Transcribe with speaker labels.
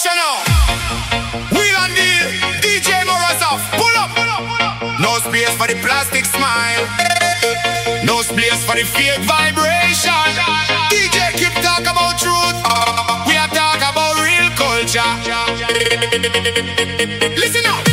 Speaker 1: Watch out now. Wheel and deal. DJ Morozov. Pull up. No space for the plastic smile. No space for the fake vibration. DJ keep talk about truth. We are talk about real culture. Listen up.